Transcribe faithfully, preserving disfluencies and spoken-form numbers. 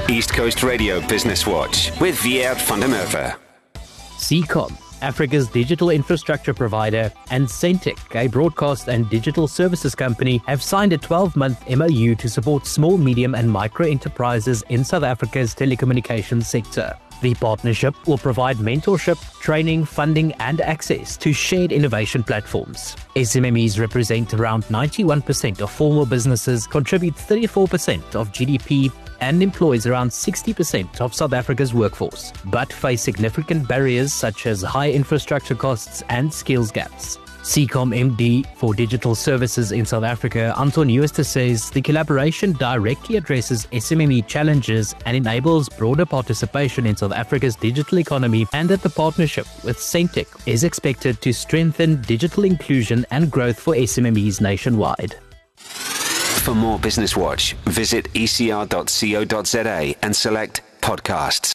East Coast Radio Business Watch with Wiert van der Merwe. Seacom, Africa's digital infrastructure provider, and Centec, a broadcast and digital services company, have signed a twelve-month M O U to support small, medium and micro enterprises in South Africa's telecommunications sector. The partnership will provide mentorship, training, funding and access to shared innovation platforms. S M M Es represent around ninety-one percent of formal businesses, contribute thirty-four percent of G D P and employs around sixty percent of South Africa's workforce, but face significant barriers such as high infrastructure costs and skills gaps. Seacom M D for Digital Services in South Africa, Anton Jooste, says the collaboration directly addresses S M M E challenges and enables broader participation in South Africa's digital economy, and that the partnership with Centec is expected to strengthen digital inclusion and growth for S M M Es nationwide. For more Business Watch, visit e c r dot co dot za and select podcasts.